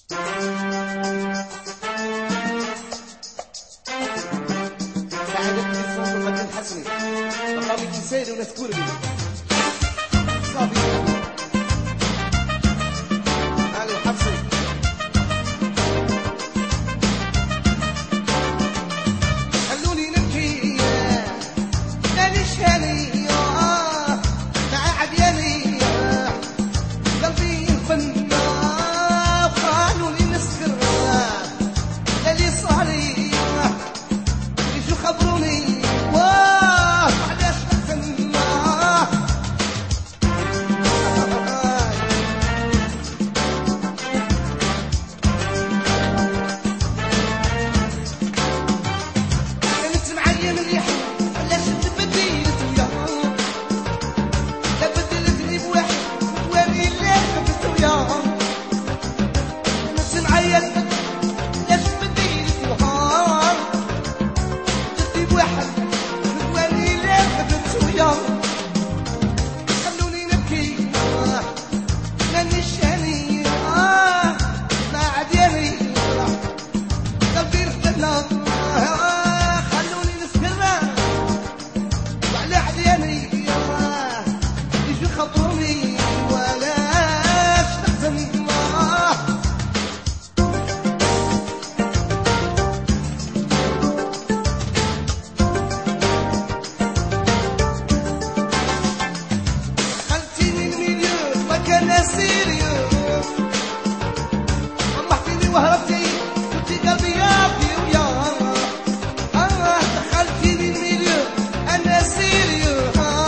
سعادة الصوت المدن حسني مقامك سيد ونذكر به صافي علي الحفصي خلوني نبكي ماليش هاني مع عدياني قلبي ينفن وخلوني نسكر للي صاري يجوا خبروني علاش نحزن كانت معايا مليحة علاش تبدلت وياها لا بدلتني بواحد واني اللي خفت وياها كانت معايا علاش تبدلت وياها جدي بواحد واني اللي خفت وياها خلوني نبكي مانيش هاني ما عاد ياني قلبي رفضنا خلوني نسكر وعلى عدياني يجوا يخبروني ولاش نحزن خلتيني المليون ما كان سيريو طمحتيني وهربتي كنتي قلبي يابي ويا دخلتيني المليون انا سيريو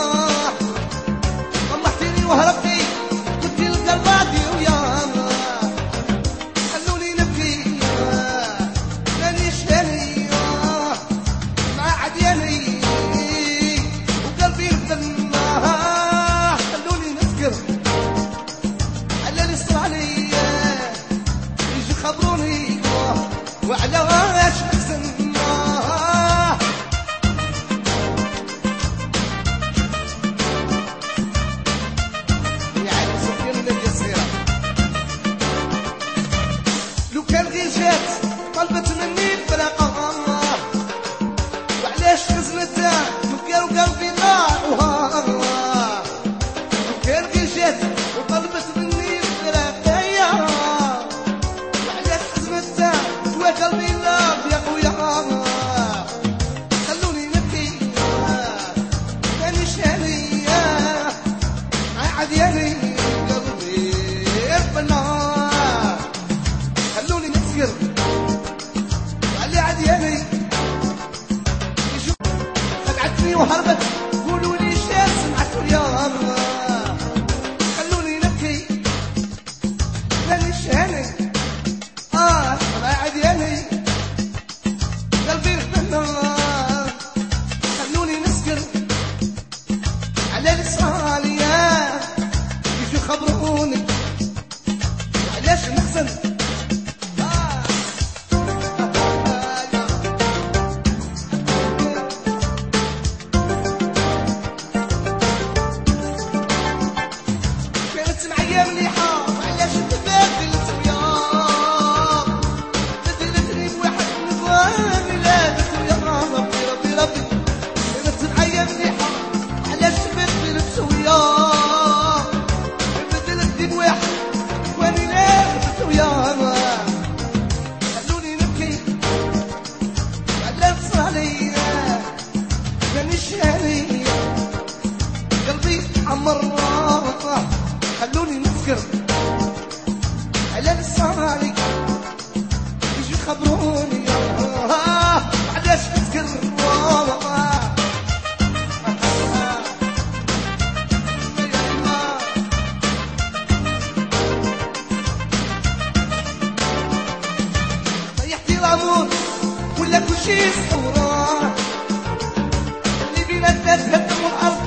طمحتيني وهربتي كنتي القلب عادي ويا خلوني نبكي مانيش هاني مع عدياني وقلبي يخدم خلوني نذكر على اللي صار عليا يجي خبروني وعلاش نحزن يا عيني سفيان ولادي صغيرة لو كان غير جات طلبت مني الفراق وعلاش خزنتها تبقى وقلبي ضاع لو كان غير جات وطلبت مني الفراق وعلاش خزنتها تبقى قلبي ضاع يا خويا خلوني نبكي مانيش هاني عاد ياني قلبي يرفنا خلوني نسكر وعلي عاد ياني يشوف خدعتني وهربت قولوا لي شاف سمعتوا اليوم خلوني نبكي مانيش هاني عاد ياني قلبي يرفنا خلوني نسكر على اللي صار عليا يجوا يخبروني علاش نحزن كانت معايا مليحة علاش تبدلت وياها بدلتني بواحد واني لابس ويا ربي كانت معايا مليحة علاش تبدلت وياها بدلتني بواحد واني لابس وياها خلوني نبكي على صار عليا مانيش هاني قلبي عمر خلوني نذكر على اللي صار علي يجوا يخبروني علاش نذكر طيحتي العمود ولا كل شي صورة اللي بينا تهدم الارض